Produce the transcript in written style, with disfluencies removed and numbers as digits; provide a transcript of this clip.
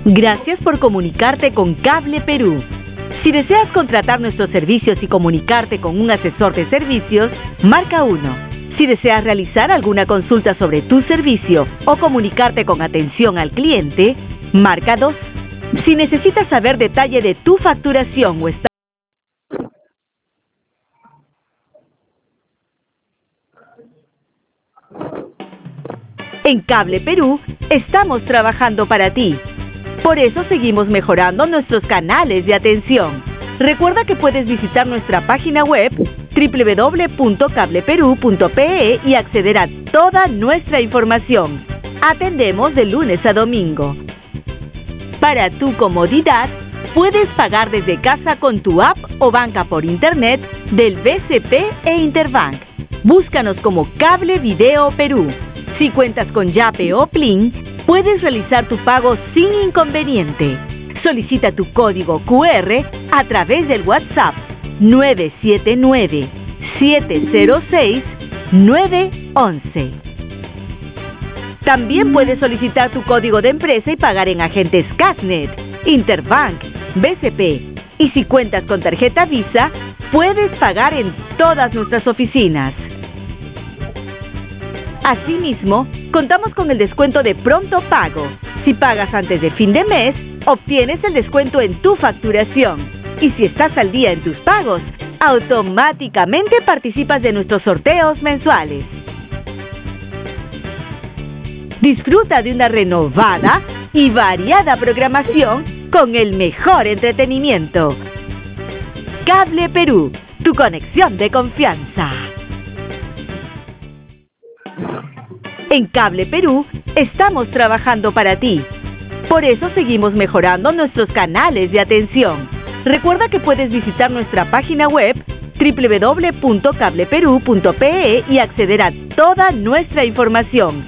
Gracias por comunicarte con Cable Perú. Si deseas contratar nuestros servicios y comunicarte con un asesor de servicios, marca 1. Si deseas realizar alguna consulta sobre tu servicio o comunicarte con atención al cliente, marca 2. Si necesitas saber detalle de tu facturación o está en Cable Perú, estamos trabajando para ti. Por eso seguimos mejorando nuestros canales de atención. Recuerda que puedes visitar nuestra página web www.cableperu.pe y acceder a toda nuestra información. Atendemos de lunes a domingo. Para tu comodidad, puedes pagar desde casa con tu app o banca por internet del BCP e Interbank. Búscanos como Cable Video Perú. Si cuentas con Yape o Plin, puedes realizar tu pago sin inconveniente. Solicita tu código QR a través del WhatsApp 979-706-911. También puedes solicitar tu código de empresa y pagar en agentes Casnet, Interbank, BCP. Y si cuentas con tarjeta Visa, puedes pagar en todas nuestras oficinas. Asimismo, contamos con el descuento de pronto pago. Si pagas antes de fin de mes, obtienes el descuento en tu facturación. Y si estás al día en tus pagos, automáticamente participas de nuestros sorteos mensuales. Disfruta de una renovada y variada programación con el mejor entretenimiento. Cable Perú, tu conexión de confianza. En Cable Perú, estamos trabajando para ti. Por eso seguimos mejorando nuestros canales de atención. Recuerda que puedes visitar nuestra página web www.cableperu.pe y acceder a toda nuestra información.